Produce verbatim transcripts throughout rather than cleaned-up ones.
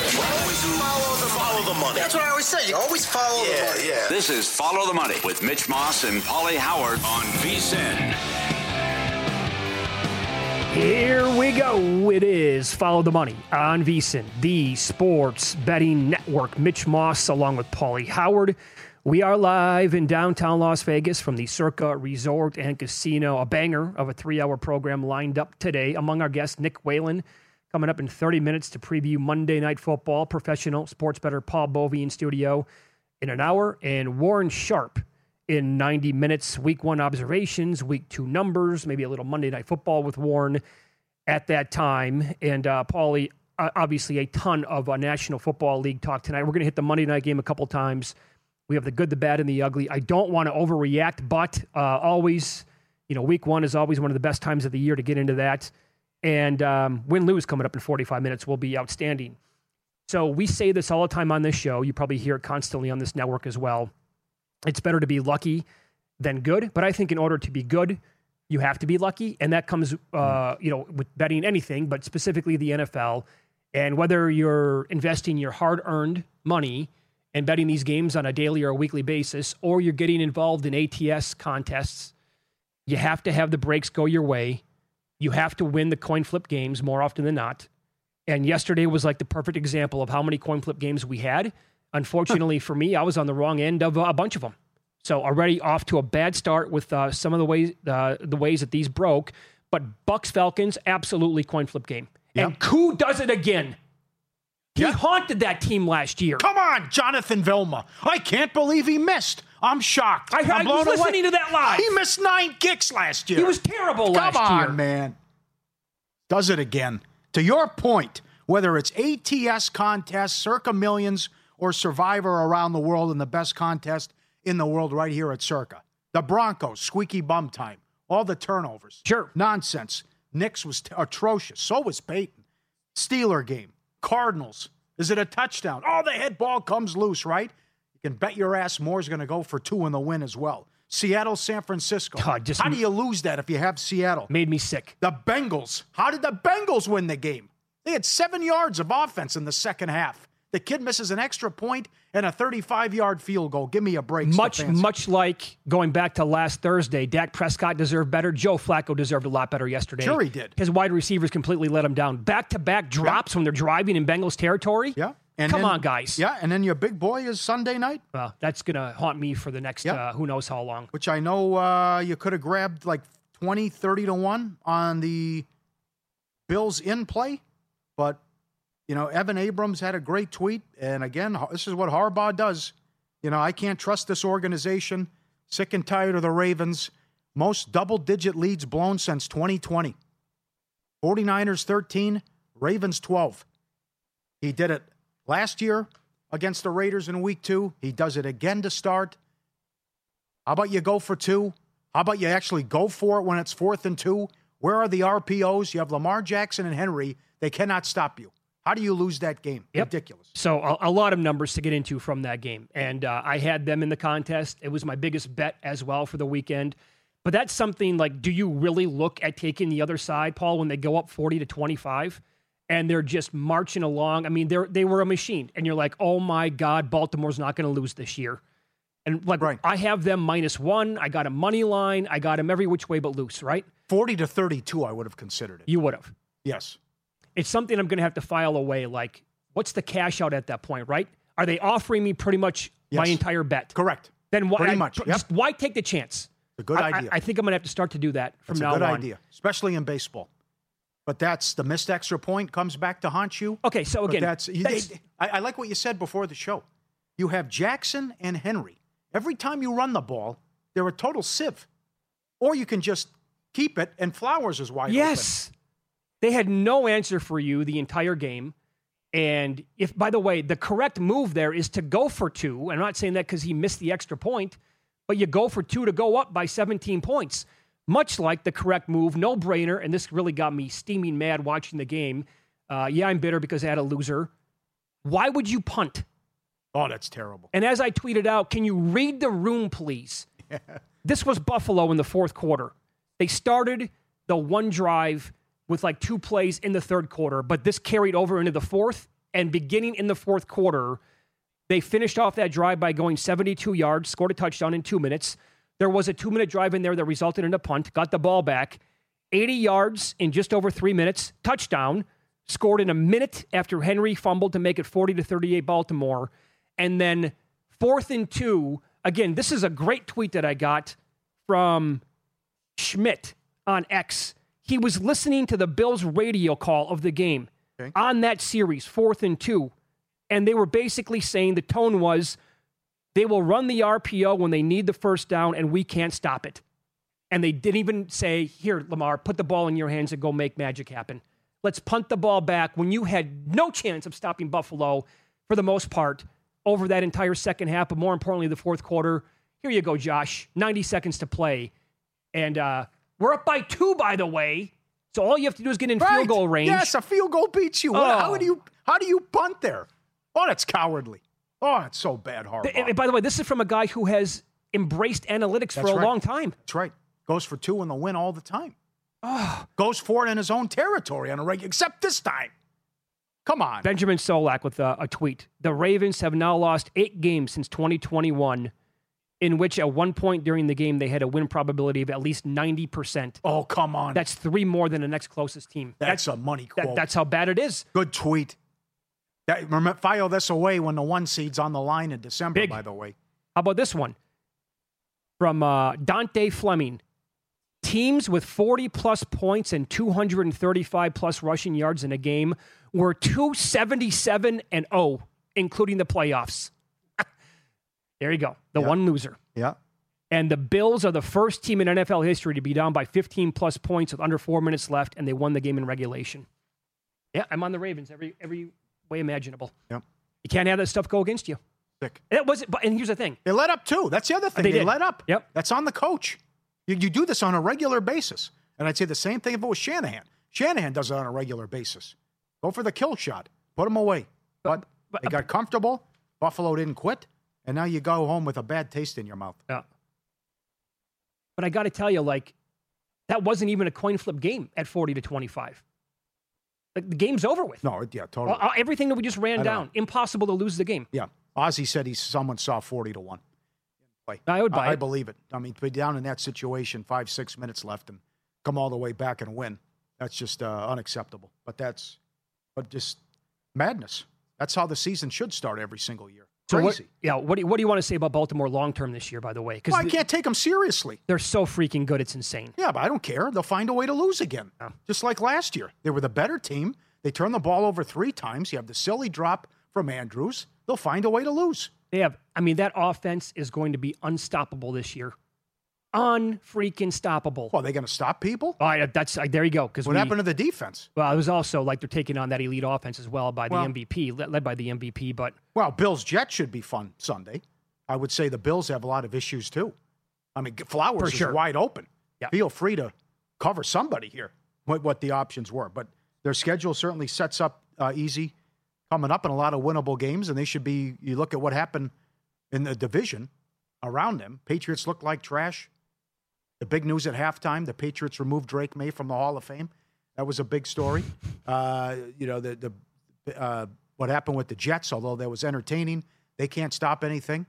Always follow the, follow the money. That's what I always say. You always follow yeah, the money. Yeah. This is Follow the Money with Mitch Moss and Paulie Howard on VSiN. Here we go. It is Follow the Money on VSiN, the sports betting network. Mitch Moss along with Paulie Howard. We are live in downtown Las Vegas from the Circa Resort and Casino. A banger of a three-hour program lined up today. Among our guests, Nick Whalen, coming up in thirty minutes to preview Monday Night Football. Professional sports bettor Paul Bovey in studio in an hour. And Warren Sharp in ninety minutes. Week one observations, week two numbers, maybe a little Monday Night Football with Warren at that time. And uh, Paulie, uh, obviously a ton of uh, National Football League talk tonight. We're going to hit the Monday night game a couple times. We have the good, the bad, and the ugly. I don't want to overreact, but uh, always, you know, week one is always one of the best times of the year to get into that. And um, win-lose coming up in forty-five minutes will be outstanding. So we say this all the time on this show. You probably hear it constantly on this network as well. It's better to be lucky than good. But I think in order to be good, you have to be lucky. And that comes, uh, you know, with betting anything, but specifically the N F L. And whether you're investing your hard-earned money and betting these games on a daily or a weekly basis, or you're getting involved in A T S contests, you have to have the breaks go your way. You have to win the coin flip games more often than not. And yesterday was like the perfect example of how many coin flip games we had. Unfortunately for me, I was on the wrong end of a bunch of them. So already off to a bad start with uh, some of the ways uh, the ways that these broke. But Bucks Falcons, absolutely coin flip game. Yep. And Koo does it again. He yep. haunted that team last year. Come on, Jonathan Vilma. I can't believe he missed. I'm shocked. I, I'm I was listening away. to that live. He missed nine kicks last year. He was terrible Come last on, year. Come on, man. Does it again. To your point, whether it's A T S contests, Circa Millions, or Survivor around the world in the best contest in the world right here at Circa. The Broncos, squeaky bum time. All the turnovers. Sure. Nonsense. Knicks was t- atrocious. So was Peyton. Steeler game. Cardinals. Is it a touchdown? Oh, the head ball comes loose, right? You can bet your ass Moore's going to go for two in the win as well. Seattle, San Francisco. God, just how do you lose that if you have Seattle? Made me sick. The Bengals. How did the Bengals win the game? They had seven yards of offense in the second half. The kid misses an extra point and a thirty-five-yard field goal. Give me a break. Much, much like going back to last Thursday, Dak Prescott deserved better. Joe Flacco deserved a lot better yesterday. Sure he did. His wide receivers completely let him down. Back-to-back drops yeah. when they're driving in Bengals territory. Yeah. And Come then, on, guys. Yeah, and then your big boy is Sunday night. Well, that's going to haunt me for the next yep. uh, who knows how long. Which I know uh, you could have grabbed like twenty, thirty to one on the Bills in play, but you know, Evan Abrams had a great tweet, and again, this is what Harbaugh does. You know, I can't trust this organization. Sick and tired of the Ravens. Most double-digit leads blown since twenty twenty. 49ers thirteen, Ravens twelve. He did it last year against the Raiders in week two. He does it again to start. How about you go for two? How about you actually go for it when it's fourth and two? Where are the R P Os? You have Lamar Jackson and Henry. They cannot stop you. How do you lose that game? Yep. Ridiculous. So a, a lot of numbers to get into from that game. And uh, I had them in the contest. It was my biggest bet as well for the weekend. But that's something like, do you really look at taking the other side, Paul, when they go up forty to twenty-five and they're just marching along? I mean, they they were a machine. And you're like, oh, my God, Baltimore's not going to lose this year. And like, right. I have them minus one. I got a money line. I got them every which way but loose, right? forty to thirty-two, I would have considered it. You would have. Yes. It's something I'm going to have to file away. Like, what's the cash out at that point, right? Are they offering me pretty much yes. my entire bet? Correct. Then why, pretty much. I, yep. just, why take the chance? It's a good I, idea. I, I think I'm going to have to start to do that from that's now on. It's a good idea, especially in baseball. But that's the missed extra point comes back to haunt you. Okay, so again, that's, you, they, I, I like what you said before the show. You have Jackson and Henry. Every time you run the ball, they're a total sieve. Or you can just keep it and Flowers is wide yes. open. They had no answer for you the entire game. And if, by the way, the correct move there is to go for two. I'm not saying that because he missed the extra point, but you go for two to go up by seventeen points. Much like the correct move, no brainer. And this really got me steaming mad watching the game. Uh, yeah, I'm bitter because I had a loser. Why would you punt? Oh, that's terrible. And as I tweeted out, can you read the room, please? Yeah. This was Buffalo in the fourth quarter. They started the one drive with like two plays in the third quarter, but this carried over into the fourth, And beginning in the fourth quarter, they finished off that drive by going seventy-two yards, scored a touchdown in two minutes. There was a two-minute drive in there that resulted in a punt, got the ball back, eighty yards in just over three minutes, touchdown, scored in a minute after Henry fumbled to make it forty to thirty-eight Baltimore. And then fourth and two, again, this is a great tweet that I got from Schmidt on X. He was listening to the Bills radio call of the game okay. on that series, fourth and two. And they were basically saying the tone was, they will run the R P O when they need the first down, and we can't stop it. And they didn't even say, here, Lamar, put the ball in your hands and go make magic happen. Let's punt the ball back when you had no chance of stopping Buffalo for the most part over that entire second half, but more importantly, the fourth quarter. Here you go, Josh. ninety seconds to play. And uh, we're up by two, by the way. So all you have to do is get in right. field goal range. Yes, a field goal beats you. Oh. How do you how do you punt there? Oh, that's cowardly. Oh, it's so bad, Harbaugh. And by the way, this is from a guy who has embraced analytics That's for a right. long time. That's right. Goes for two in the win all the time. Oh. Goes for it in his own territory on a regular, except this time. Come on. Benjamin Solak with a, a tweet. The Ravens have now lost eight games since twenty twenty-one, in which at one point during the game they had a win probability of at least ninety percent. Oh, come on. That's three more than the next closest team. That's, that's a money quote. That, that's how bad it is. Good tweet. That, remember, file this away when the one seed's on the line in December, Big. by the way. How about this one? From uh, Dante Fleming. Teams with forty-plus points and two hundred thirty-five plus rushing yards in a game were two seventy-seven and oh, including the playoffs. There you go. The yeah. one loser. Yeah. And the Bills are the first team in N F L history to be down by fifteen-plus points with under four minutes left, and they won the game in regulation. Yeah, I'm on the Ravens every every way imaginable. Yep. You can't have that stuff go against you. Sick. It was, but and here's the thing. They let up, too. That's the other thing. They They, did. let up. Yep. That's on the coach. You, you do this on a regular basis. And I'd say the same thing if it was Shanahan. Shanahan does it on a regular basis. Go for the kill shot. Put them away. But, but they got comfortable. Buffalo didn't quit. And now you go home with a bad taste in your mouth. Yeah. But I got to tell you, like, that wasn't even a coin flip game at forty to twenty-five. Like, the game's over with. No, yeah, totally. Uh, everything that we just ran I down, know. impossible to lose the game. Yeah. Ozzie said he someone saw forty to one. I would buy I, it. I believe it. I mean, to be down in that situation, five, six minutes left and come all the way back and win, that's just uh, unacceptable. But that's but just madness. That's how the season should start every single year. So Crazy. what, yeah, what do, you, what do you want to say about Baltimore long-term this year, by the way? Because Well, I can't take them seriously. they're so freaking good, it's insane. Yeah, but I don't care. They'll find a way to lose again. Yeah. Just like last year. They were the better team. They turned the ball over three times. You have the silly drop from Andrews. They'll find a way to lose. They have, I mean, that offense is going to be unstoppable this year. Un-freaking stoppable. Well, are they going to stop people? All right, that's, uh, there you go. What we, happened to the defense? Well, it was also like they're taking on that elite offense as well by the Well- M V P, led, led by the M V P, but Well, Bills-Jets should be fun Sunday. I would say the Bills have a lot of issues, too. I mean, Flowers For is sure. wide open. Yeah. Feel free to cover somebody here, what, what the options were. But their schedule certainly sets up uh, easy coming up in a lot of winnable games, and they should be, you look at what happened in the division around them. Patriots look like trash. The big news at halftime, the Patriots removed Drake May from the Hall of Fame. That was a big story. Uh, you know, the the uh, what happened with the Jets, although that was entertaining, they can't stop anything.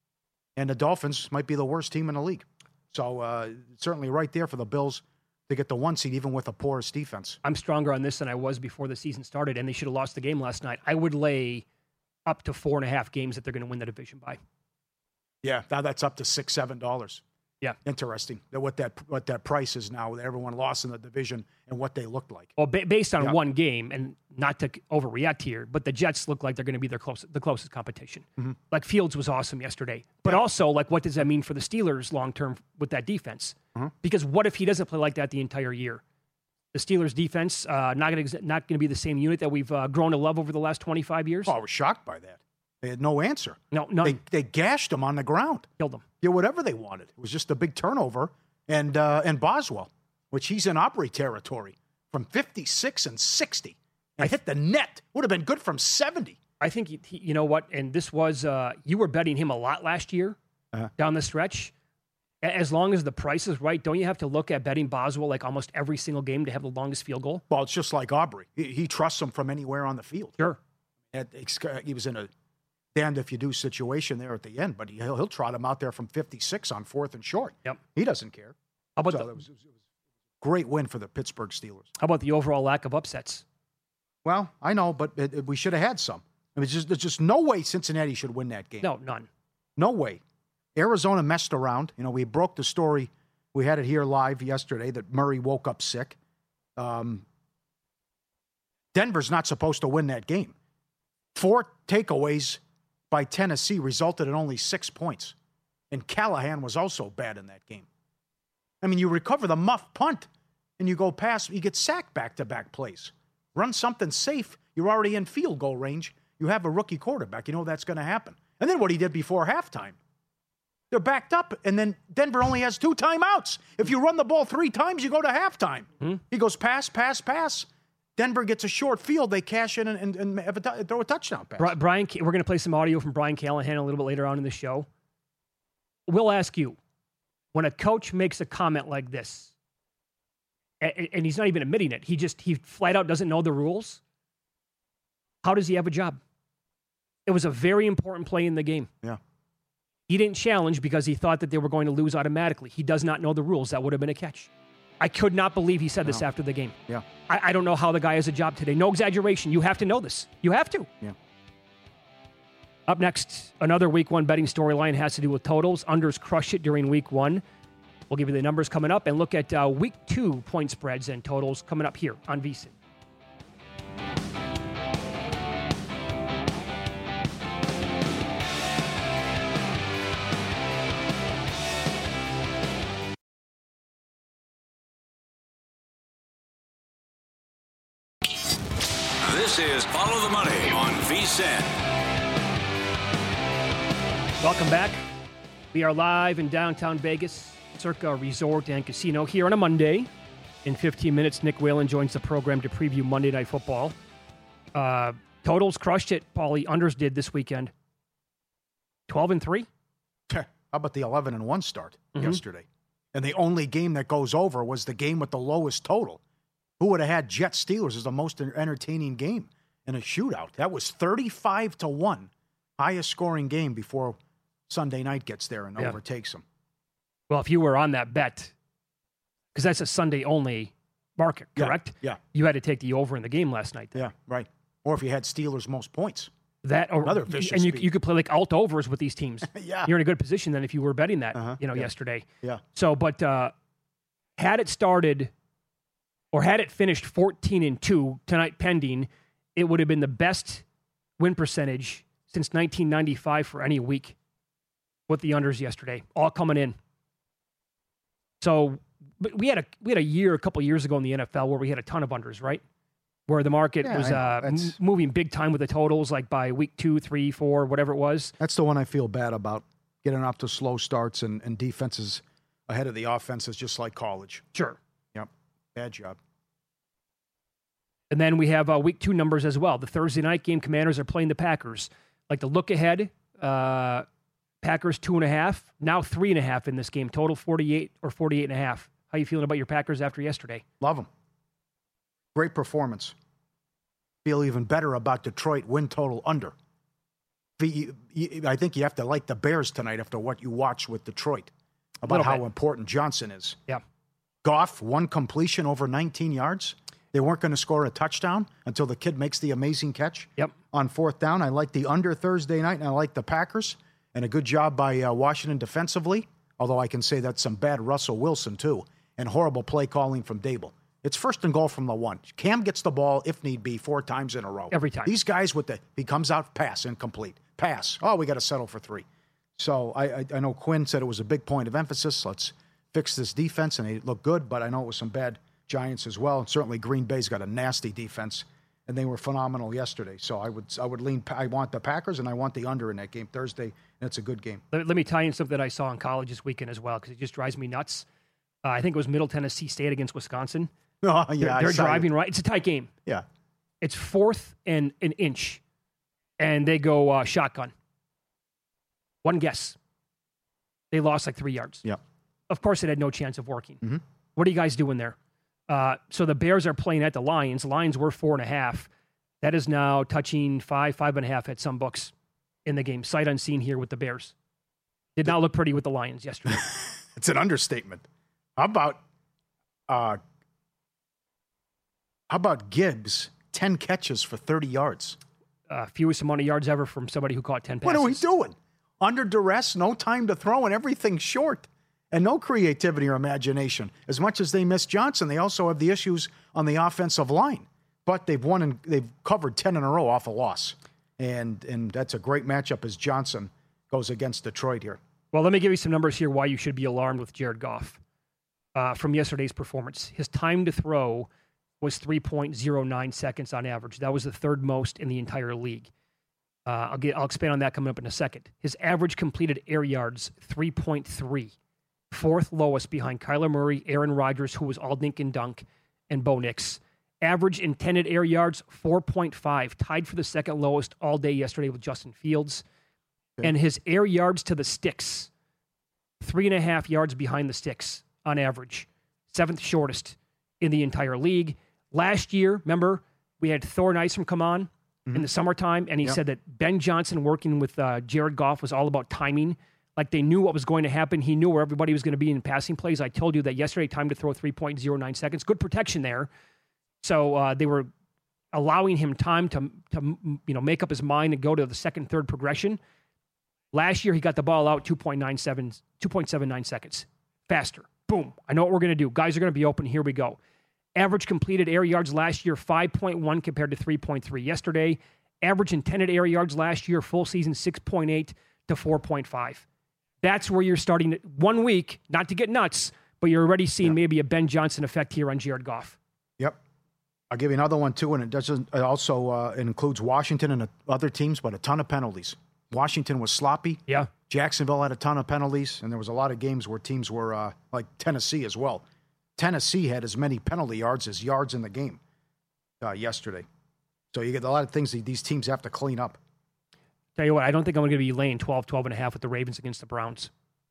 And the Dolphins might be the worst team in the league. So uh, certainly right there for the Bills to get the one seed, even with a porous defense. I'm stronger on this than I was before the season started, and they should have lost the game last night. I would lay up to four and a half games that they're going to win the division by. Yeah, now that's up to six, seven dollars. Yeah. Interesting that what that what that price is now. Everyone lost in the division and what they looked like. Well, ba- based on Yeah. one game, and not to overreact here, but the Jets look like they're going to be their close, the closest competition. Mm-hmm. Like Fields was awesome yesterday, but Yeah. also like what does that mean for the Steelers long term with that defense? Mm-hmm. Because what if he doesn't play like that the entire year? The Steelers defense uh, not going to not going to be the same unit that we've uh, grown to love over the last twenty-five years. Oh, I was shocked by that. They had no answer. No, none. They they gashed them on the ground. Killed them. Yeah, whatever they wanted. It was just a big turnover. And uh, and Boswell, which he's in Opry territory, from fifty-six and sixty. And hit the net. Would have been good from seventy. I think, he, he- you know what, and this was, uh, you were betting him a lot last year Uh-huh. down the stretch. A- As long as the price is right, don't you have to look at betting Boswell like almost every single game to have the longest field goal? Well, it's just like Aubrey. He, he trusts him from anywhere on the field. Sure. At, he was in a damned if you do situation there at the end, but he'll, he'll trot him out there from fifty-six on fourth and short. Yep. He doesn't care. How about so the, it was, it was a great win for the Pittsburgh Steelers. How about the overall lack of upsets? Well, I know, but it, it, we should have had some. I mean, just, there's just no way Cincinnati should win that game. No, none. No way. Arizona messed around. You know, we broke the story. We had it here live yesterday that Murray woke up sick. Um, Denver's not supposed to win that game. Four takeaways by Tennessee resulted in only six points. And Callahan was also bad in that game. I mean, you recover the muff punt, and you go past, you get sacked back-to-back plays. Run something safe. You're already in field goal range. You have a rookie quarterback. You know that's going to happen. And then what he did before halftime. They're backed up, and then Denver only has two timeouts. If you run the ball three times, you go to halftime. Hmm? He goes pass, pass, pass. Denver gets a short field. They cash in and, and, and have a t- throw a touchdown pass. Brian, we're going to play some audio from Brian Callahan a little bit later on in the show. We'll ask you, when a coach makes a comment like this, and, and he's not even admitting it, he just, he flat out doesn't know the rules, how does he have a job? It was a very important play in the game. Yeah. He didn't challenge because he thought that they were going to lose automatically. He does not know the rules. That would have been a catch. I could not believe he said this no. after the game. Yeah. I, I don't know how the guy has a job today. No exaggeration. You have to know this. You have to. Yeah. Up next, another week one betting storyline has to do with totals. Unders crush it during week one. We'll give you the numbers coming up and look at uh, week two point spreads and totals coming up here on VSiN. This is Follow the Money on VSiN. Welcome back. We are live in downtown Vegas, Circa Resort and Casino here on a Monday. In fifteen minutes, Nick Whalen joins the program to preview Monday Night Football. Uh, totals crushed it. Paulie, unders did this weekend. twelve and three. How about the eleven and one start mm-hmm. yesterday? And the only game that goes over was the game with the lowest total. Who would have had Jets Steelers as the most entertaining game in a shootout? That was thirty-five to one, highest scoring game before Sunday night gets there and yeah. overtakes them. Well, if you were on that bet, because that's a Sunday only market, correct? Yeah, yeah. You had to take the over in the game last night. Then. Yeah, right. Or if you had Steelers most points. That or another vicious and you, beat. you could play like alt overs with these teams. yeah, you're in a good position then if you were betting that. Uh-huh. You know, yeah. yesterday. Yeah. So, but uh, had it started. Or had it finished fourteen and two tonight pending, it would have been the best win percentage since nineteen ninety-five for any week with the unders yesterday, all coming in. So but we had a we had a year, a couple of years ago in the N F L where we had a ton of unders, right? Where the market yeah, was uh, m- moving big time with the totals, like by week two, three, four, whatever it was. That's the one I feel bad about, getting off to slow starts and, and defenses ahead of the offenses, just like college. Sure. Yep. Bad job. And then we have uh, week two numbers as well. The Thursday night game, Commanders are playing the Packers. Like the look ahead, uh, Packers two and a half, now three and a half in this game. Total forty-eight or forty-eight and a half. How you feeling about your Packers after yesterday? Love them. Great performance. Feel even better about Detroit win total under. I think you have to like the Bears tonight after what you watch with Detroit about how bit. important Johnson is. Yeah. Goff, one completion over nineteen yards. They weren't going to score a touchdown until the kid makes the amazing catch yep. on fourth down. I like the under Thursday night, and I like the Packers. And a good job by uh, Washington defensively, although I can say that's some bad Russell Wilson, too, and horrible play calling from Dable. It's first and goal from the one. Cam gets the ball, if need be, four times in a row. Every time. These guys with the, he comes out, pass, incomplete. Pass. Oh, we got to settle for three. So I, I, I know Quinn said it was a big point of emphasis. Let's fix this defense, and they look good, but I know it was some bad Giants as well, and certainly Green Bay's got a nasty defense, and they were phenomenal yesterday. So I would I would lean. I want the Packers, and I want the under in that game Thursday, and it's a good game. Let, let me tie in something that I saw in college this weekend as well, because it just drives me nuts. Uh, I think it was Middle Tennessee State against Wisconsin. Oh yeah, they're, they're driving you. right. It's a tight game. Yeah, it's fourth and an inch, and they go uh, shotgun. One guess, they lost like three yards. Yeah, of course it had no chance of working. Mm-hmm. What are you guys doing there? Uh, so the Bears are playing at the Lions. Lions were four and a half. That is now touching five, five and a half at some books in the game. Sight unseen here with the Bears. Did not look pretty with the Lions yesterday. It's an understatement. How about uh, how about Gibbs? ten catches for thirty yards. Uh, fewest amount of yards ever from somebody who caught ten passes. What are we doing? Under duress, no time to throw, and everything short. And no creativity or imagination. As much as they miss Johnson, they also have the issues on the offensive line. But they've won and they've covered ten in a row off a loss. And and that's a great matchup as Johnson goes against Detroit here. Well, let me give you some numbers here why you should be alarmed with Jared Goff uh, from yesterday's performance. His time to throw was three point oh nine seconds on average. That was the third most in the entire league. Uh, I'll get I'll expand on that coming up in a second. His average completed air yards, three point three. Fourth lowest behind Kyler Murray, Aaron Rodgers, who was all dink and dunk, and Bo Nix. Average intended air yards, four point five, tied for the second lowest all day yesterday with Justin Fields. Okay. And his air yards to the sticks, three and a half yards behind the sticks on average. Seventh shortest in the entire league. Last year, remember, we had Thor Nystrom come on mm-hmm. in the summertime, and he yep. said that Ben Johnson working with uh, Jared Goff was all about timing. Like they knew what was going to happen. He knew where everybody was going to be in passing plays. I told you that yesterday, time to throw three point oh nine seconds. Good protection there. So uh, they were allowing him time to, to you know, make up his mind and go to the second, third progression. Last year, he got the ball out two point nine seven, two point seven nine seconds. Faster. Boom. I know what we're going to do. Guys are going to be open. Here we go. Average completed air yards last year, five point one compared to three point three yesterday. Average intended air yards last year, full season, six point eight to four point five. That's where you're starting to, one week, not to get nuts, but you're already seeing yep. maybe a Ben Johnson effect here on Jared Goff. Yep. I'll give you another one, too, and it doesn't. It also uh, it includes Washington and other teams, but a ton of penalties. Washington was sloppy. Yeah. Jacksonville had a ton of penalties, and there was a lot of games where teams were, uh, like Tennessee as well. Tennessee had as many penalty yards as yards in the game uh, yesterday. So you get a lot of things that these teams have to clean up. Tell you what, I don't think I'm going to be laying twelve, twelve and a half with the Ravens against the Browns.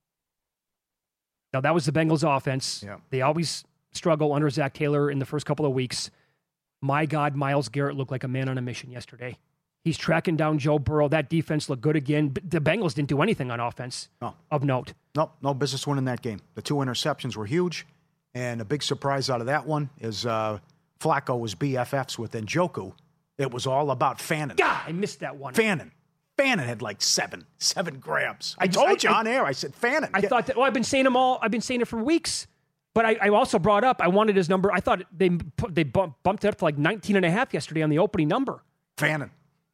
Now, that was the Bengals offense. Yeah. They always struggle under Zach Taylor in the first couple of weeks. My God, Myles Garrett looked like a man on a mission yesterday. He's tracking down Joe Burrow. That defense looked good again. The Bengals didn't do anything on offense no. of note. No, no business winning that game. The two interceptions were huge, and a big surprise out of that one is uh, Flacco was B F Fs with Njoku. It was all about Fannin. God, I missed that one. Fannin. Fannin had like seven, seven grabs. I, I told just, you I, on air. I said, Fannin. I get, thought that, well, I've been saying them all. I've been saying it for weeks. But I, I also brought up, I wanted his number. I thought they they bumped it up to like nineteen and a half yesterday on the opening number. Fannin.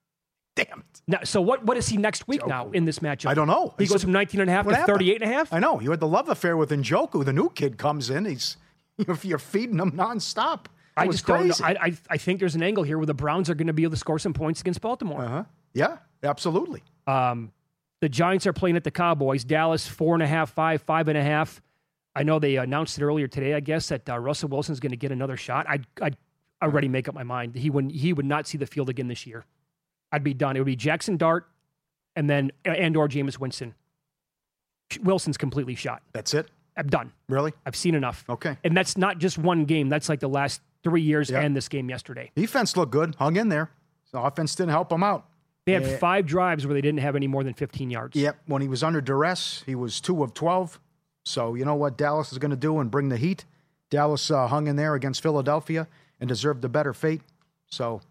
Damn it. Now, so what, what is he next week Njoku. now in this matchup? I don't know. He He's goes from nineteen and a half to happened? thirty-eight and a half? I know. You had the love affair with Njoku. The new kid comes in. He's You're feeding him nonstop. That I was just crazy. don't know. I, I, I think there's an angle here where the Browns are going to be able to score some points against Baltimore. Uh-huh. Yeah, absolutely. Um, the Giants are playing at the Cowboys. Dallas, four and a half, five, five and a half. I know they announced it earlier today, I guess, that uh, Russell Wilson's going to get another shot. I'd, I'd already make up my mind. He would, he would not see the field again this year. I'd be done. It would be Jackson Dart and then and or Jameis Winston. Wilson's completely shot. That's it? I'm done. Really? I've seen enough. Okay. And that's not just one game. That's like the last three years yep. and this game yesterday. Defense looked good. Hung in there. The offense didn't help him out. They had uh, five drives where they didn't have any more than fifteen yards. Yep. When he was under duress, he was two of twelve. So you know what Dallas is going to do and bring the heat. Dallas uh, hung in there against Philadelphia and deserved a better fate. So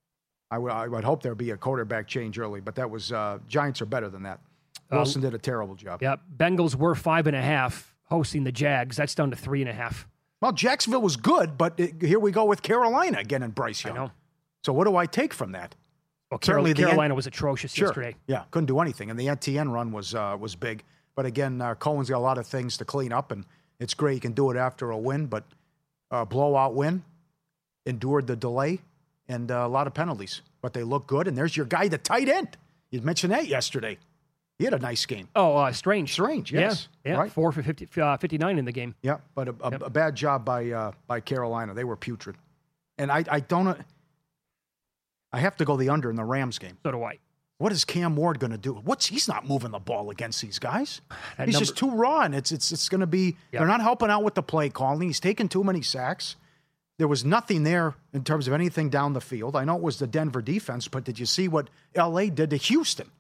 I, w- I would hope there'd be a quarterback change early, but that was uh, Giants are better than that. Wilson uh, did a terrible job. Yep. Bengals were five and a half hosting the Jags. That's down to three and a half. Well, Jacksonville was good, but it, here we go with Carolina again and Bryce Young. I know. So what do I take from that? Well, Carol- Carolina N- was atrocious sure. yesterday. Yeah, couldn't do anything. And the N T N run was uh, was big. But again, uh, Cohen's got a lot of things to clean up, and it's great you can do it after a win, but a blowout win, endured the delay, and uh, a lot of penalties. But they look good, and there's your guy, the tight end. You mentioned that yesterday. He had a nice game. Oh, uh, Strange. Strange, yes. Yeah, yeah. Right? Four for fifty, uh, fifty-nine in the game. Yeah, but a, a, yep. a bad job by uh, by Carolina. They were putrid. And I, I don't – I have to go the under in the Rams game. So do I. What is Cam Ward going to do? What's He's not moving the ball against these guys. That He's number, just too raw, and it's it's it's going to be – yep. they're not helping out with the play calling. He's taking too many sacks. there was nothing there in terms of anything down the field. I know it was the Denver defense, but did you see what L A did to Houston?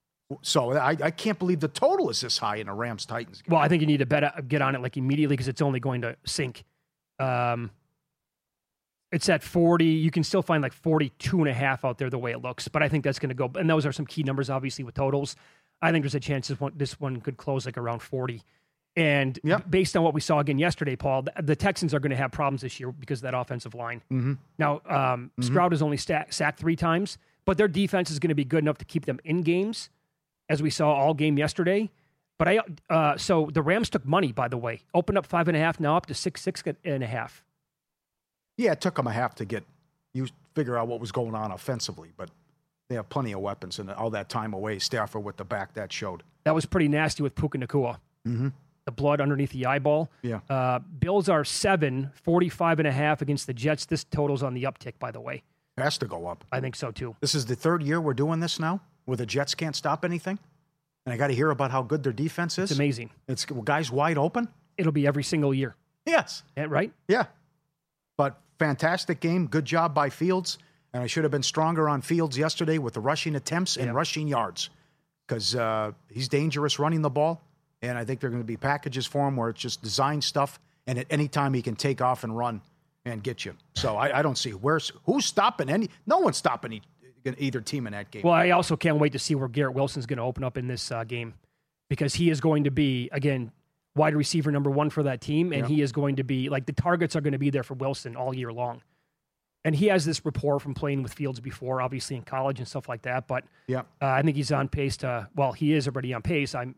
So I, I can't believe the total is this high in a Rams-Titans game. Well, I think you need to bet, get on it like immediately because it's only going to sink. Um, it's at forty. You can still find like forty-two and a half out there the way it looks, but I think that's going to go. And those are some key numbers, obviously, with totals. I think there's a chance this one, this one could close like around forty. And yep. based on what we saw again yesterday, Paul, the, the Texans are going to have problems this year because of that offensive line. Mm-hmm. Now, um, mm-hmm. Stroud has only stack, sacked three times, but their defense is going to be good enough to keep them in games, as we saw all game yesterday. But I, uh, so the Rams took money, by the way. Opened up five and a half, now up to six, six and a half. Yeah, it took them a half to get you figure out what was going on offensively, but they have plenty of weapons, and all that time away, Stafford with the back, that showed. That was pretty nasty with Puka Nacua. Mm-hmm. The blood underneath the eyeball. Yeah. Uh, Bills are seven, forty-five and a half against the Jets. This total's on the uptick, by the way. It has to go up. I think so, too. This is the third year we're doing this now, where the Jets can't stop anything. And I got to hear about how good their defense is. It's amazing. It's guys wide open. It'll be every single year. Yes. Yeah, right? Yeah. But fantastic game. Good job by Fields. And I should have been stronger on Fields yesterday with the rushing attempts and yeah. rushing yards because uh, he's dangerous running the ball. And I think there are going to be packages for him where it's just design stuff. And at any time he can take off and run and get you. So I, I don't see where's who's stopping any. No one's stopping each. Either team in that game. Well, I also can't wait to see where Garrett Wilson's going to open up in this uh, game because he is going to be, again, wide receiver number one for that team, and yeah. he is going to be, like, the targets are going to be there for Wilson all year long. And he has this rapport from playing with Fields before, obviously in college and stuff like that, but yeah. uh, I think he's on pace to, well, he is already on pace. I'm.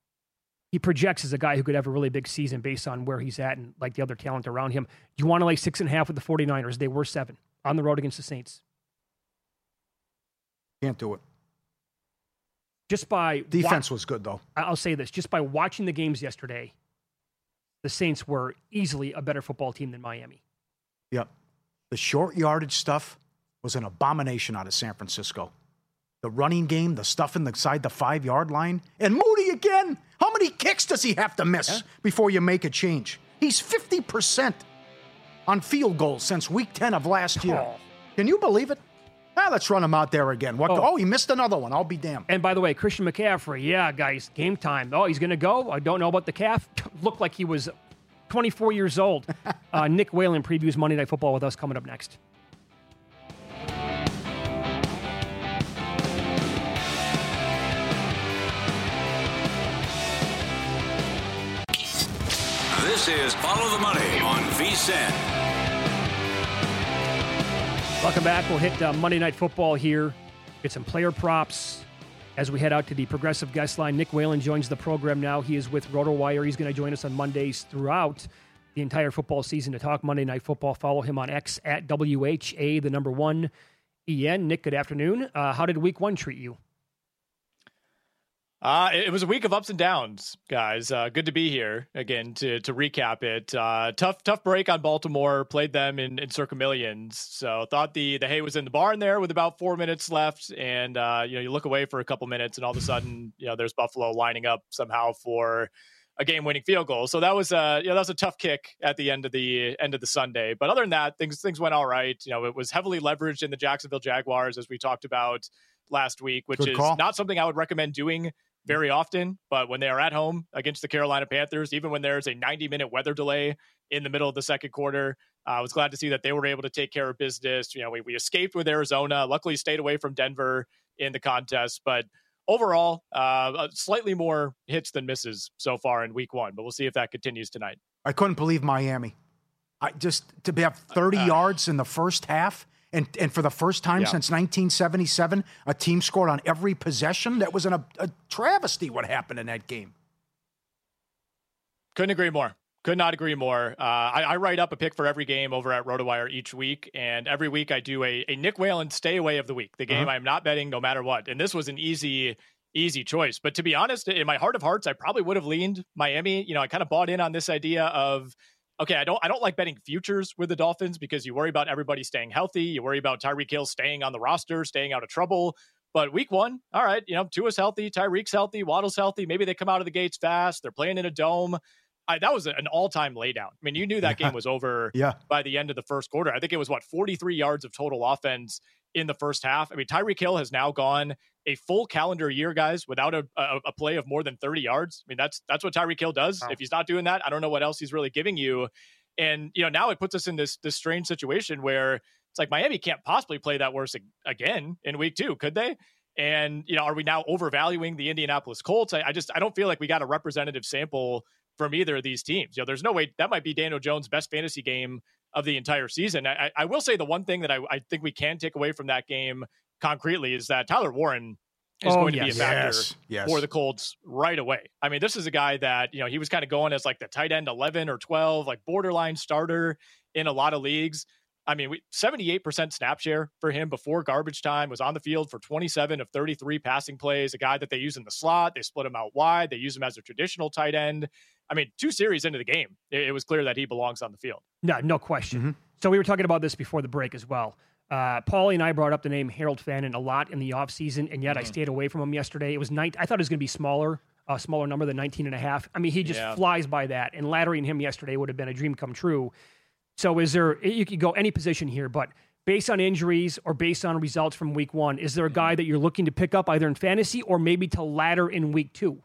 He projects as a guy who could have a really big season based on where he's at and, like, the other talent around him. You want to lay six and a half with the 49ers. They were seven on the road against the Saints. Can't do it. Just by defense wa- was good though. I'll say this: just by watching the games yesterday, the Saints were easily a better football team than Miami. Yep. The short yardage stuff was an abomination out of San Francisco. The running game, the stuff inside the five yard line, and Moody again. How many kicks does he have to miss yeah. before you make a change? He's fifty percent on field goals since week ten of last year. Oh. Can you believe it? Ah, let's run him out there again. What? Oh. oh, he missed another one. I'll be damned. And by the way, Christian McCaffrey, yeah, guys, game time. Oh, he's going to go. I don't know about the calf. Looked like he was twenty-four years old. uh, Nick Whalen previews Monday Night Football with us coming up next. This is Follow the Money on V S I N. Welcome back. We'll hit uh, Monday Night Football here. Get some player props as we head out to the Progressive Guest Line. Nick Whalen joins the program now. He is with RotoWire. He's going to join us on Mondays throughout the entire football season to talk Monday Night Football. Follow him on X at W H A, the number one E N. Nick, good afternoon. Uh, how did week one treat you? Uh, it was a week of ups and downs, guys. Uh, good to be here again to to recap it. Uh, tough tough break on Baltimore. Played them in, in circa millions. So thought the the hay was in the barn there with about four minutes left. And, uh, you know, you look away for a couple minutes and all of a sudden, you know, there's Buffalo lining up somehow for a game-winning field goal. So that was a, you know, that was a tough kick at the end of the end of the Sunday. But other than that, things things went all right. You know, it was heavily leveraged in the Jacksonville Jaguars, as we talked about last week, which Good is call. not something I would recommend doing very often, but when they are at home against the Carolina Panthers, even when there's a ninety minute weather delay in the middle of the second quarter, uh, I was glad to see that they were able to take care of business. You know, we, we escaped with Arizona, luckily stayed away from Denver in the contest, but overall, uh, slightly more hits than misses so far in week one, but we'll see if that continues tonight. I couldn't believe Miami. I just to have thirty uh, yards in the first half. And and for the first time yeah. since nineteen seventy-seven, a team scored on every possession. That was an, a, a travesty what happened in that game. Couldn't agree more. Could not agree more. Uh, I, I write up a pick for every game over at RotoWire each week, and every week I do a, a Nick Whalen stay away of the week, the game uh-huh. I'm not betting no matter what. And this was an easy, easy choice. But to be honest, in my heart of hearts, I probably would have leaned Miami. You know, I kind of bought in on this idea of, okay, I don't I don't like betting futures with the Dolphins because you worry about everybody staying healthy. You worry about Tyreek Hill staying on the roster, staying out of trouble. But week one, all right, you know, Tua's healthy, Tyreek's healthy, Waddle's healthy. Maybe they come out of the gates fast. They're playing in a dome. I, that was an all-time laydown. I mean, you knew that yeah. game was over yeah. by the end of the first quarter. I think it was, what, forty-three yards of total offense in the first half. I mean, Tyreek Hill has now gone a full calendar year, guys, without a, a, a play of more than thirty yards. I mean, that's that's what Tyreek Hill does. Wow. If he's not doing that, I don't know what else he's really giving you. And, you know, now it puts us in this this strange situation where it's like Miami can't possibly play that worse again in week two, could they? And, you know, are we now overvaluing the Indianapolis Colts? I, I just, I don't feel like we got a representative sample from either of these teams. You know, there's no way that might be Daniel Jones' best fantasy game of the entire season. I, I will say the one thing that I, I think we can take away from that game concretely is that Tyler Warren is oh, going yes. to be a factor yes. Yes. for the Colts right away. I mean, this is a guy that, you know, he was kind of going as like the tight end eleven or twelve, like borderline starter in a lot of leagues. I mean, we, seventy-eight percent snap share for him before garbage time, was on the field for twenty-seven of thirty-three passing plays, a guy that they use in the slot. They split him out wide. They use him as a traditional tight end. I mean, two series into the game, it, it was clear that he belongs on the field. No, no question. Mm-hmm. So we were talking about this before the break as well. Uh, Paulie and I brought up the name Harold Fannin a lot in the offseason, and yet mm-hmm. I stayed away from him yesterday. It was nine, I thought it was going to be smaller, a smaller number than nineteen and a half. I mean, he just yeah. flies by that, and laddering him yesterday would have been a dream come true. So is there, you could go any position here, but based on injuries or based on results from week one, is there a guy that you're looking to pick up either in fantasy or maybe to ladder in week two?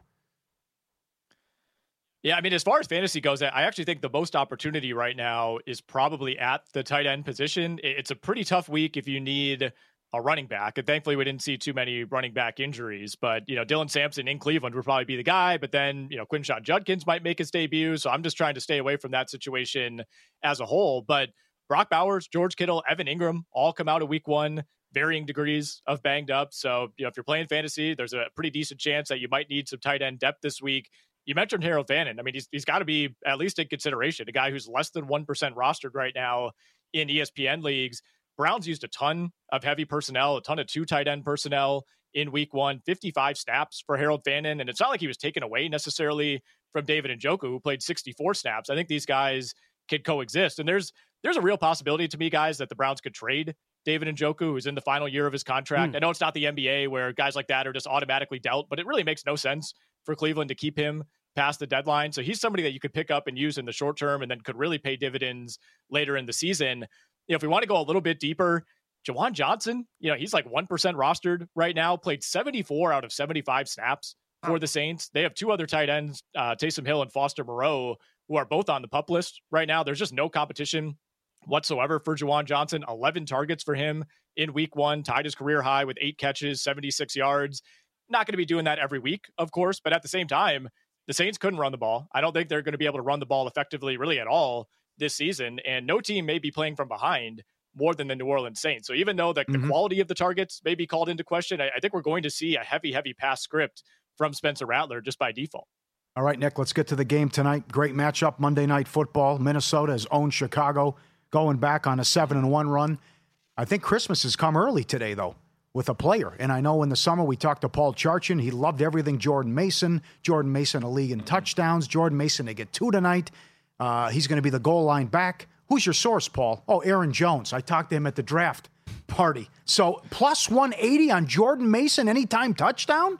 Yeah, I mean, as far as fantasy goes, I actually think the most opportunity right now is probably at the tight end position. It's a pretty tough week if you need a running back. And thankfully, we didn't see too many running back injuries. But, you know, Dylan Sampson in Cleveland would probably be the guy. But then, you know, Quinshon Judkins might make his debut. So I'm just trying to stay away from that situation as a whole. But Brock Bowers, George Kittle, Evan Ingram all come out of week one, varying degrees of banged up. So, you know, if you're playing fantasy, there's a pretty decent chance that you might need some tight end depth this week. You mentioned Harold Fannin. I mean, he's, he's got to be at least in consideration, a guy who's less than one percent rostered right now in E S P N leagues. Browns used a ton of heavy personnel, a ton of two tight end personnel in week one, fifty-five snaps for Harold Fannin. And it's not like he was taken away necessarily from David Njoku, who played sixty-four snaps. I think these guys could coexist. And there's there's a real possibility to me, guys, that the Browns could trade David Njoku, who's in the final year of his contract. Mm. I know it's not the N B A where guys like that are just automatically dealt, but it really makes no sense for Cleveland to keep him past the deadline. So he's somebody that you could pick up and use in the short term and then could really pay dividends later in the season. You know, if we want to go a little bit deeper, Jawan Johnson, you know, he's like one percent rostered right now, played seventy-four out of seventy-five snaps for the Saints. They have two other tight ends, uh, Taysom Hill and Foster Moreau, who are both on the PUP list right now. There's just no competition whatsoever for Jawan Johnson. eleven targets for him in week one, tied his career high with eight catches, seventy-six yards. Not going to be doing that every week, of course, but at the same time, the Saints couldn't run the ball. I don't think they're going to be able to run the ball effectively really at all this season, and no team may be playing from behind more than the New Orleans Saints. So even though the, mm-hmm. the quality of the targets may be called into question, I, I think we're going to see a heavy, heavy pass script from Spencer Rattler just by default. All right, Nick, let's get to the game tonight. Great matchup, Monday Night Football. Minnesota has owned Chicago, going back on a seven and one run. I think Christmas has come early today, though, with a player. And I know in the summer we talked to Paul Charchin. He loved everything Jordan Mason. Jordan Mason, a league in touchdowns. Jordan Mason, they get two tonight. Uh, he's going to be the goal line back. Who's your source, Paul? Oh, Aaron Jones. I talked to him at the draft party. So plus one eighty on Jordan Mason, anytime touchdown?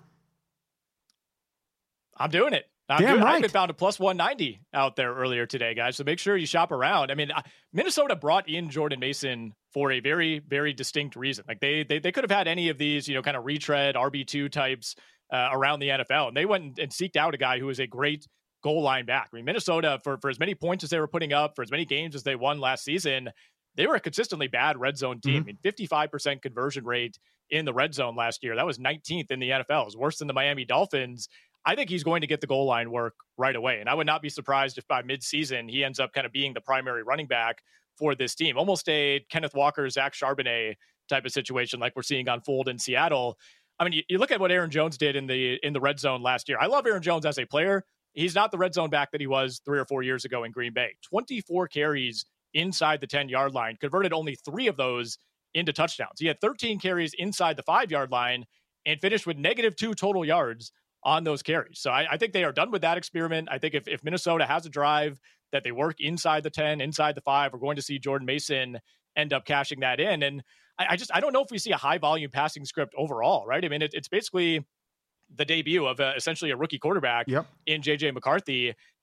I'm doing it. I'm Damn doing, right. I even found a plus one ninety out there earlier today, guys. So make sure you shop around. I mean, Minnesota brought in Jordan Mason for a very, very distinct reason. Like they they, they could have had any of these, you know, kind of retread R B two types uh, around the N F L. And they went and, and seeked out a guy who was a great goal line back. I mean, Minnesota, for, for as many points as they were putting up, for as many games as they won last season, they were a consistently bad red zone team. Mm-hmm. I mean, fifty-five percent conversion rate in the red zone last year. That was nineteenth in the N F L. It was worse than the Miami Dolphins. I think he's going to get the goal line work right away. And I would not be surprised if by midseason he ends up kind of being the primary running back for this team. Almost a Kenneth Walker, Zach Charbonnet type of situation like we're seeing unfold in Seattle. I mean, you, you look at what Aaron Jones did in the in the red zone last year. I love Aaron Jones as a player. He's not the red zone back that he was three or four years ago in Green Bay. twenty-four carries inside the ten-yard line, converted only three of those into touchdowns. He had thirteen carries inside the five-yard line and finished with negative two total yards on those carries. So I, I think they are done with that experiment. I think if, if Minnesota has a drive that they work inside the ten, inside the five, we're going to see Jordan Mason end up cashing that in. And I, I just, I don't know if we see a high volume passing script overall, right? I mean, it, it's basically the debut of a, essentially a rookie quarterback yep. in J J McCarthy.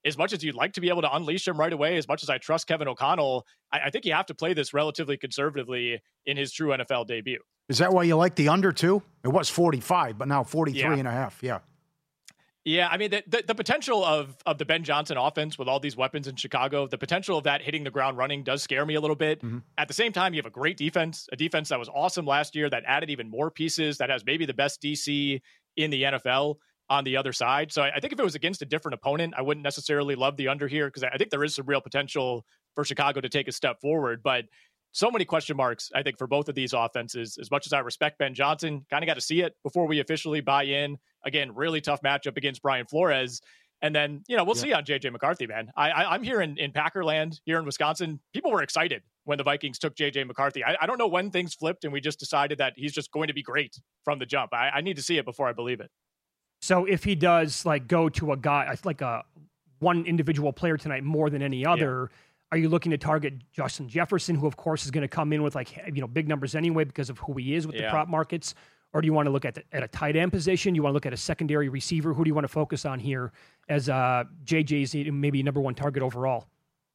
as much as you'd like to be able to unleash him right away, as much as I trust Kevin O'Connell, I, I think you have to play this relatively conservatively in his true N F L debut. Is that why you like the under too? It was forty-five, but now forty-three yeah. and a half. Yeah. Yeah, I mean, the, the, the potential of of the Ben Johnson offense with all these weapons in Chicago, the potential of that hitting the ground running does scare me a little bit. Mm-hmm. At the same time, you have a great defense, a defense that was awesome last year, that added even more pieces, that has maybe the best D C in the N F L on the other side. So I, I think if it was against a different opponent, I wouldn't necessarily love the under here, because I think there is some real potential for Chicago to take a step forward. But so many question marks, I think, for both of these offenses. As much as I respect Ben Johnson, kind of got to see it before we officially buy in. Again, really tough matchup against Brian Flores. And then, you know, we'll yeah. see on J J McCarthy, man. I, I, I'm here in, in Packerland, here in Wisconsin. People were excited when the Vikings took J J McCarthy. I, I don't know when things flipped and we just decided that he's just going to be great from the jump. I, I need to see it before I believe it. So if he does, like, go to a guy, like a one individual player tonight more than any other, yeah. are you looking to target Justin Jefferson, who, of course, is going to come in with, like, you know, big numbers anyway because of who he is with yeah. the prop markets? Or do you want to look at the, at a tight end position? You want to look at a secondary receiver? Who do you want to focus on here as uh, J J's maybe number one target overall?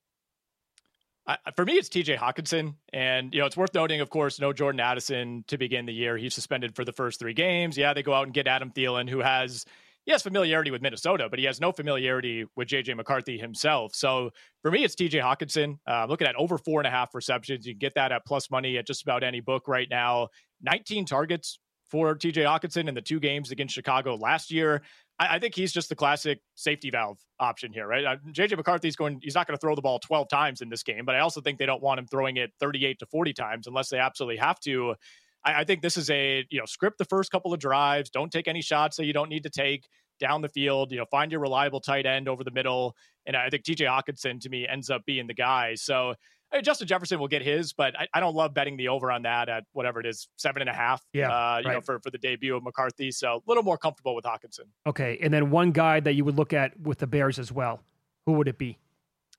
Uh, for me, it's T J Hockenson. And, you know, it's worth noting, of course, no Jordan Addison to begin the year. He's suspended for the first three games. Yeah, they go out and get Adam Thielen, who has, he has familiarity with Minnesota, but he has no familiarity with J J McCarthy himself. So for me, it's T J Hockenson. Uh, I'm looking at over four and a half receptions. You can get that at plus money at just about any book right now. nineteen targets for T J Hockenson in the two games against Chicago last year. I, I think he's just the classic safety valve option here, right? Uh, J J McCarthy's going, he's not going to throw the ball twelve times in this game, but I also think they don't want him throwing it thirty-eight to forty times unless they absolutely have to. I, I think this is a, you know, script the first couple of drives, don't take any shots that you don't need to take down the field, you know, find your reliable tight end over the middle. And I think T J Hockenson to me ends up being the guy. So I mean, Justin Jefferson will get his, but I, I don't love betting the over on that at whatever it is, seven and a half. Yeah, uh, you right. know, for, for the debut of McCarthy. So a little more comfortable with Hockenson. Okay, and then one guy that you would look at with the Bears as well. Who would it be?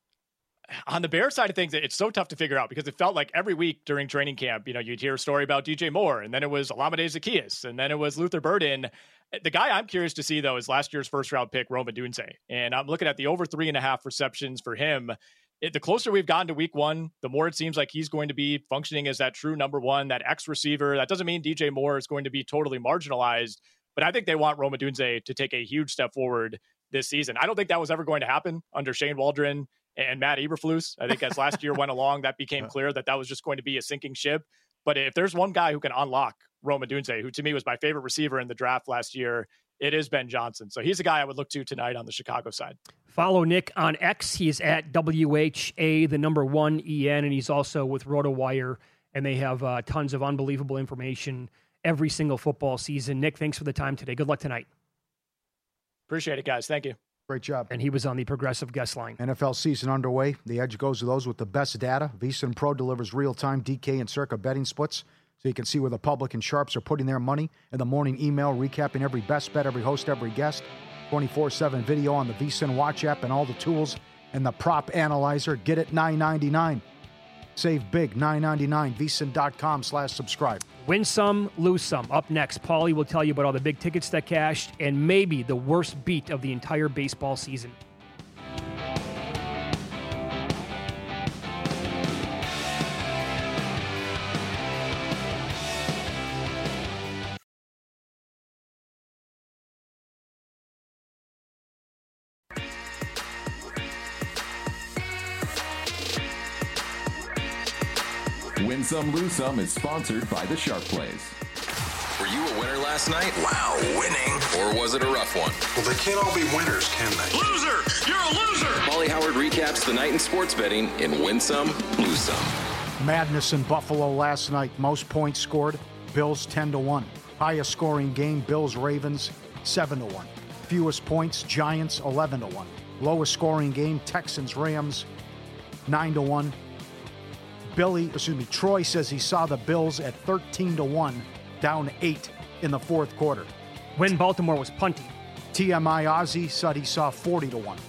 On the Bears side of things, it's so tough to figure out because it felt like every week during training camp, you know, you'd hear a story about D J Moore, and then it was Olamide Zaccheaus, and then it was Luther Burden. The guy I'm curious to see, though, is last year's first round pick, Rome Odunze. And I'm looking at the over three and a half receptions for him. It, the closer we've gotten to week one, the more it seems like he's going to be functioning as that true number one, that X receiver. That doesn't mean D J Moore is going to be totally marginalized, but I think they want Rome Odunze to take a huge step forward this season. I don't think that was ever going to happen under Shane Waldron and Matt Eberflus. I think as last year went along, that became clear that that was just going to be a sinking ship. But if there's one guy who can unlock Rome Odunze, who to me was my favorite receiver in the draft last year, it is Ben Johnson. So he's a guy I would look to tonight on the Chicago side. Follow Nick on X. He is at W H A, the number one E N, and he's also with RotoWire, and they have uh, tons of unbelievable information every single football season. Nick, thanks for the time today. Good luck tonight. Appreciate it, guys. Thank you. Great job. And he was on the Progressive guest line. N F L season underway. The edge goes to those with the best data. VSiN Pro delivers real-time D K and Circa betting splits, so you can see where the public and sharps are putting their money. In the morning email, recapping every best bet, every host, every guest. twenty-four seven video on the VSiN Watch app and all the tools. And the prop analyzer. Get it nine ninety-nine. Save big, nine ninety-nine. VSiN.com slash subscribe. Win some, lose some. Up next, Paulie will tell you about all the big tickets that cashed and maybe the worst beat of the entire baseball season. Win Some, Lose Some is sponsored by the Sharp Plays. Were you a winner last night? Wow, winning. Or was it a rough one? Well, they can't all be winners, can they? Loser! You're a loser! Paulie Howard recaps the night in sports betting in Win Some, Lose Some. Madness in Buffalo last night. Most points scored, Bills ten to one. Highest scoring game, Bills Ravens seven to one. Fewest points, Giants eleven to one. Lowest scoring game, Texans Rams nine to one. Billy, excuse me, Troy says he saw the Bills at thirteen to one, down eight in the fourth quarter. When Baltimore was punting. T M I Ozzy said he saw forty to one.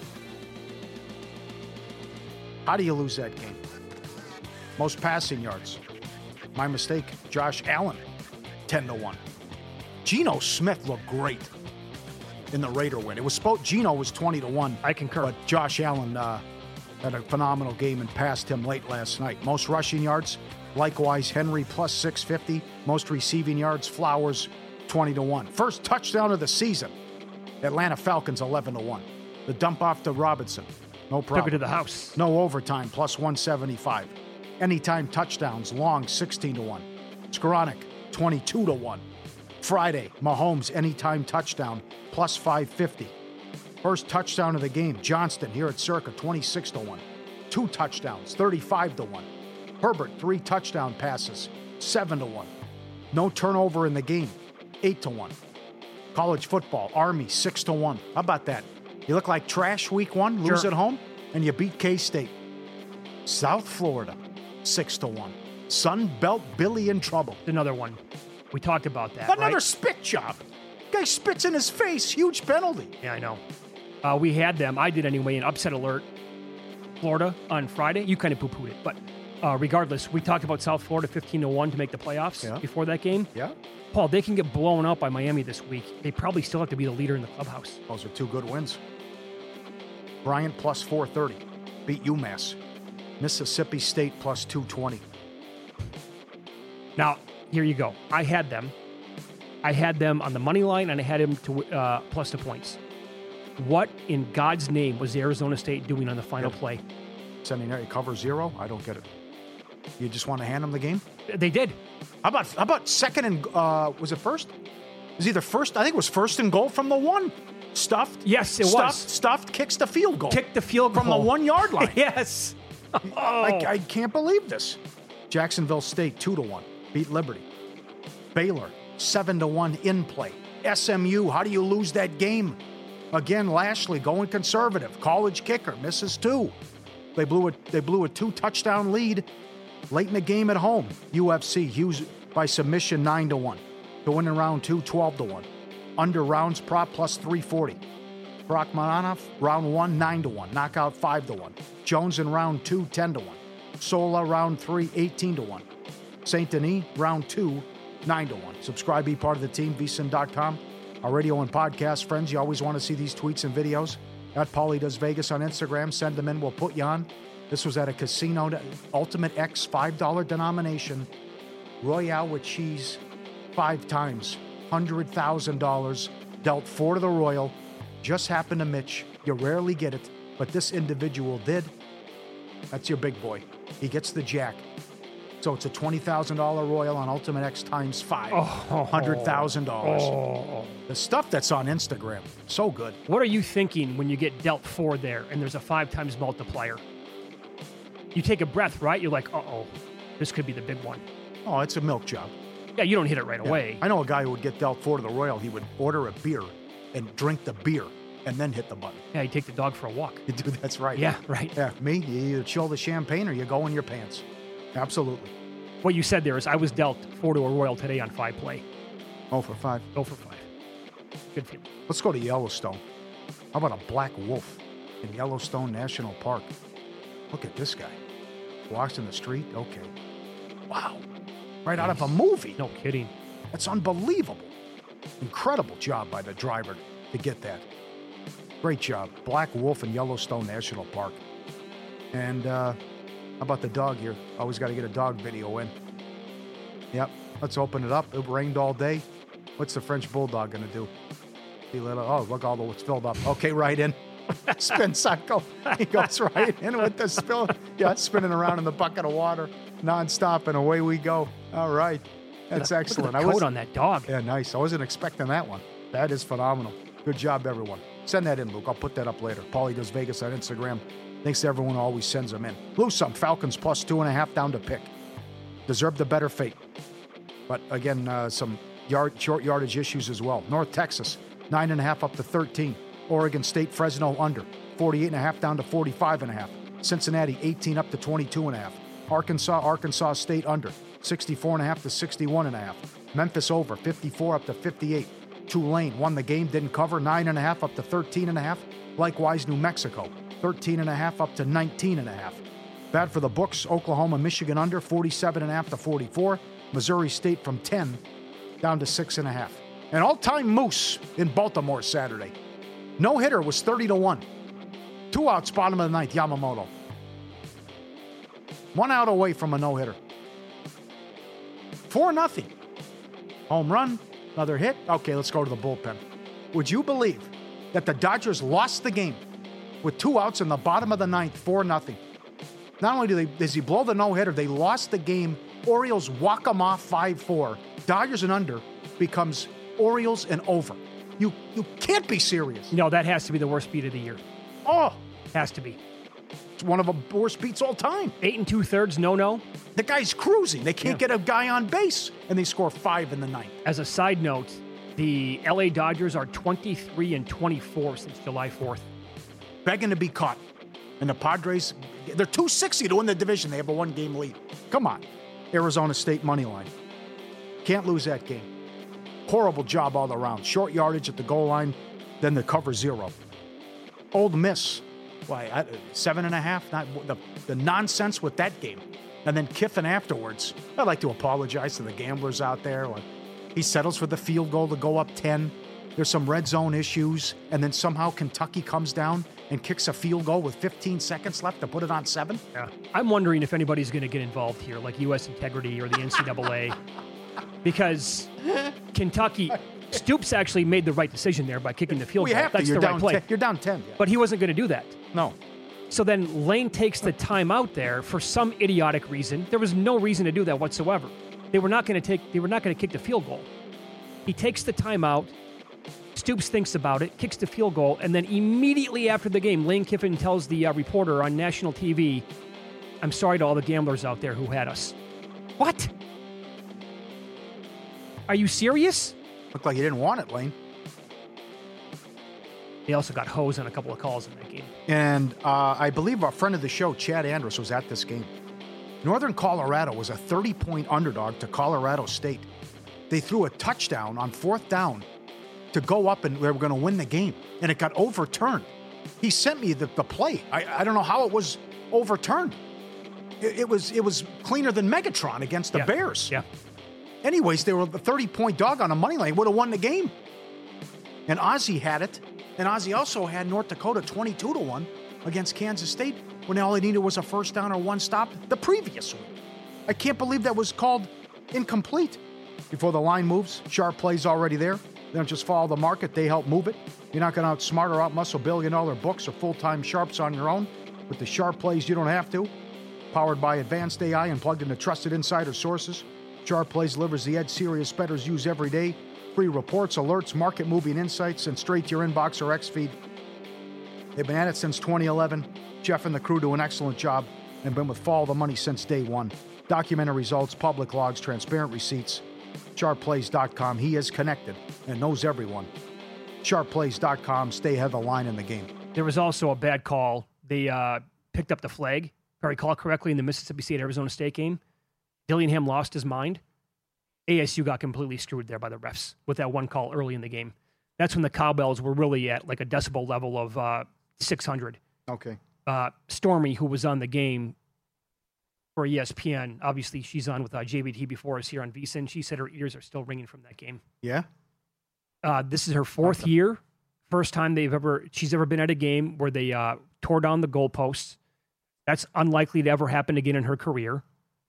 How do you lose that game? Most passing yards. My mistake. Josh Allen, ten to one. Geno Smith looked great. in the Raider win. It was supposed, Geno was twenty to one. I concur. But Josh Allen uh, had a phenomenal game and passed him late last night. Most rushing yards, likewise, Henry plus six fifty. Most receiving yards, Flowers twenty to one. First touchdown of the season, Atlanta Falcons eleven to one. The dump off to Robinson, no problem. Took it to the house. No overtime, plus one seventy-five. Anytime touchdowns, Long sixteen to one. Skoranek twenty-two to one. Friday, Mahomes anytime touchdown, plus five fifty. First touchdown of the game, Johnston here at Circa, twenty-six to one. Two touchdowns, thirty-five to one. Herbert, three touchdown passes, seven to one. No turnover in the game, eight to one. College football, Army, six to one. How about that? You look like trash week one, lose Sure. at home, and you beat K-State. South Florida, six to one. Sun Belt Billy in trouble. Another one. We talked about that. Another right? spit job. Guy spits in his face. Huge penalty. Yeah, I know. Uh, we had them. I did anyway. An upset alert. Florida on Friday. You kind of poo-pooed it, but uh, regardless, we talked about South Florida fifteen to one to make the playoffs Yeah. before that game. Yeah. Paul, they can get blown up by Miami this week. They probably still have to be the leader in the clubhouse. Those are two good wins. Bryant plus four thirty. Beat UMass. Mississippi State plus two twenty. Now, here you go. I had them. I had them on the money line, and I had them to uh, plus the points. What in God's name was Arizona State doing on the final Yeah. play? Sending a cover zero? I don't get it. You just want to hand them the game? They did. How about how about second and uh, was it first? It was either first. I think it was first and goal from the one. Stuffed. Yes, it stuffed, was. Stuffed kicks the field goal. Kicked the field from goal. the one yard line. Yes. Oh. I, I can't believe this. Jacksonville State two to one beat Liberty. Baylor seven to one in play. S M U. How do you lose that game? Again, Lashley going conservative. College kicker misses two. They blew a they blew a two touchdown lead late in the game at home. U F C Hughes by submission nine to one. To win in round two, twelve to one. Under rounds prop plus three forty. Rachmaninoff, round one, nine to one. Knockout, five to one. Jones in round two, ten to one. Sola, round three, eighteen to one. Saint Denis, round two, nine to one. Subscribe, be part of the team, V S I N dot com. Our radio and podcast friends, you always want to see these tweets and videos. At Paulie Does Vegas on Instagram. Send them in, we'll put you on. This was at a casino, Ultimate X, five dollar denomination. Royale with cheese, five times. one hundred thousand dollars. Dealt four to the Royal. Just happened to Mitch. You rarely get it, but this individual did. That's your big boy. He gets the jack. So it's a twenty thousand dollars Royal on Ultimate X times five. Oh. one hundred thousand dollars. Oh. The stuff that's on Instagram, so good. What are you thinking when you get dealt four there and there's a five times multiplier? You take a breath, right? You're like, uh-oh, this could be the big one. Oh, it's a milk job. Yeah, you don't hit it right Yeah. away. I know a guy who would get dealt four to the Royal. He would order a beer and drink the beer and then hit the button. Yeah, you take the dog for a walk. You do, that's right. Yeah, right. Yeah, me, you either chill the champagne or you go in your pants. Absolutely. What you said there is I was dealt four to a Royal today on five play. Oh, for five. Go for five. Good feeling. Let's go to Yellowstone. How about a black wolf in Yellowstone National Park? Look at this guy. Walks in the street. Okay. Wow. Right out of a movie. No kidding. That's unbelievable. Incredible job by the driver to get that. Great job. Black wolf in Yellowstone National Park. And uh, how about the dog here? Always got to get a dog video in. Yep. Let's open it up. It rained all day. What's the French bulldog going to do? He let, oh, look, all the it's filled up. Okay, right in. Spin cycle. He goes right in with the spill. Yeah, spinning around in the bucket of water nonstop, and away we go. All right. That's Look at excellent. the I coat was, on that dog. yeah, nice. I wasn't expecting that one. That is phenomenal. Good job, everyone. Send that in, Luke. I'll put that up later. Paulie Does Vegas on Instagram. Thanks to everyone who always sends them in. Lose some. Falcons plus two and a half down to pick. Deserve the better fate. But again, uh, some yard short yardage issues as well. North Texas, nine and a half up to thirteen. Oregon State, Fresno under. forty-eight and a half down to forty-five and a half. Cincinnati, eighteen up to twenty-two and a half. Arkansas, Arkansas State under. sixty-four and a half to sixty-one and a half. Memphis over. fifty-four up to fifty-eight. Tulane won the game, didn't cover. nine and a half up to thirteen and a half. Likewise, New Mexico, thirteen and a half up to nineteen and a half. Bad for the books. Oklahoma, Michigan under. forty-seven and a half to forty-four. Missouri State from ten down to six and a half. An all-time moose in Baltimore Saturday. No-hitter was thirty to one. Two outs, bottom of the ninth, Yamamoto. One out away from a no-hitter. Four nothing. Home run, another hit. Okay, let's go to the bullpen. Would you believe that the Dodgers lost the game with two outs in the bottom of the ninth, four nothing? Not only do they, does he blow the no-hitter, they lost the game. Orioles walk them off five four. Dodgers and under becomes Orioles and over. You you can't be serious. No, that has to be the worst beat of the year. Oh, has to be. It's one of the worst beats all time. Eight and two-thirds, no-no. The guy's cruising. They can't Yeah. get a guy on base, and they score five in the ninth. As a side note, the L A Dodgers are twenty-three and twenty-four since July fourth. Begging to be caught. And the Padres, they're two sixty to win the division. They have a one-game lead. Come on. Arizona State money line. Can't lose that game. Horrible job all around. Short yardage at the goal line, then the cover zero. Old Miss, why, I- seven and a half? Not the, the nonsense with that game. And then Kiffin afterwards. I'd like to apologize to the gamblers out there. Like, he settles for the field goal to go up ten. There's some red zone issues. And then somehow Kentucky comes down and kicks a field goal with fifteen seconds left to put it on seven. Yeah. I'm wondering if anybody's going to get involved here, like U S Integrity or the N C double A, because Kentucky, Stoops actually made the right decision there by kicking the field We goal. have to. That's You're the down right play. ten. You're down ten. Yeah. But he wasn't going to do that. No. So then Lane takes the timeout there for some idiotic reason. There was no reason to do that whatsoever. They were not going to take. They were not going to kick the field goal. He takes the timeout. Stoops thinks about it, kicks the field goal, and then immediately after the game, Lane Kiffin tells the uh, reporter on national T V, "I'm sorry to all the gamblers out there who had us." What? Are you serious? Looked like he didn't want it, Lane. They also got hosed on a couple of calls in that game. And uh, I believe our friend of the show, Chad Andrus, was at this game. Northern Colorado was a thirty-point underdog to Colorado State. They threw a touchdown on fourth down to go up, and they were going to win the game, and it got overturned. He sent me the, the play. I, I don't know how it was overturned. It, it was it was cleaner than Megatron against the Yeah. Bears. Yeah. Anyways, they were a thirty-point dog on a money line. Would have won the game. And Ozzie had it. And Ozzie also had North Dakota twenty-two to one against Kansas State when all they needed was a first down or one stop the previous week. I can't believe that was called incomplete. Before the line moves, sharp plays already there. They don't just follow the market, they help move it. You're not going to outsmart or outmuscle billion dollar books or full-time sharps on your own. With the sharp plays, you don't have to. Powered by advanced A I and plugged into trusted insider sources. Sharp Plays delivers the edge serious bettors use every day. Free reports, alerts, market moving insights, and straight to your inbox or X feed. They've been at it since twenty eleven. Jeff and the crew do an excellent job and been with Follow the Money since day one. Documented results, public logs, transparent receipts. sharp plays dot com. He is connected and knows everyone. sharp plays dot com. Stay ahead of the line in the game. There was also a bad call. They uh, picked up the flag, if I recall correctly, in the Mississippi State-Arizona State game. Dillingham lost his mind. A S U got completely screwed there by the refs with that one call early in the game. That's when the cowbells were really at like a decibel level of uh, six hundred. Okay. Uh, Stormy, who was on the game for E S P N, obviously she's on with uh, J B T before us here on VSiN. She said her ears are still ringing from that game. Yeah? Uh, this is her fourth year. First time they've ever she's ever been at a game where they uh, tore down the goalposts. That's unlikely to ever happen again in her career.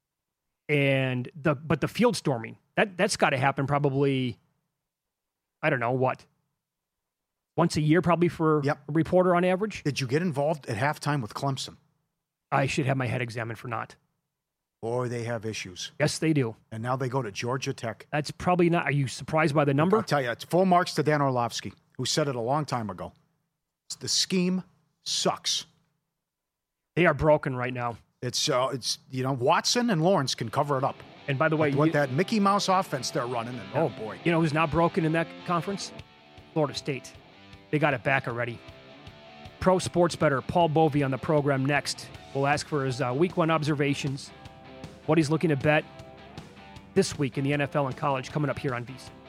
And the but the field storming, that that's got to happen probably, I don't know what, once a year probably for Yep. a reporter on average. Did you get involved at halftime with Clemson? I should have my head examined for not. Boy, they have issues. Yes, they do. And now they go to Georgia Tech. That's probably not. Are you surprised by the number? I'll tell you, it's full marks to Dan Orlovsky, who said it a long time ago. The scheme sucks. They are broken right now. It's, uh, it's you know, Watson and Lawrence can cover it up. And by the way, What you, that Mickey Mouse offense they're running, and oh boy. you know who's not broken in that conference? Florida State. They got it back already. Pro sports bettor Paul Bovey on the program next. We'll ask for his uh, week one observations, what he's looking to bet this week in the N F L and college coming up here on VSiN.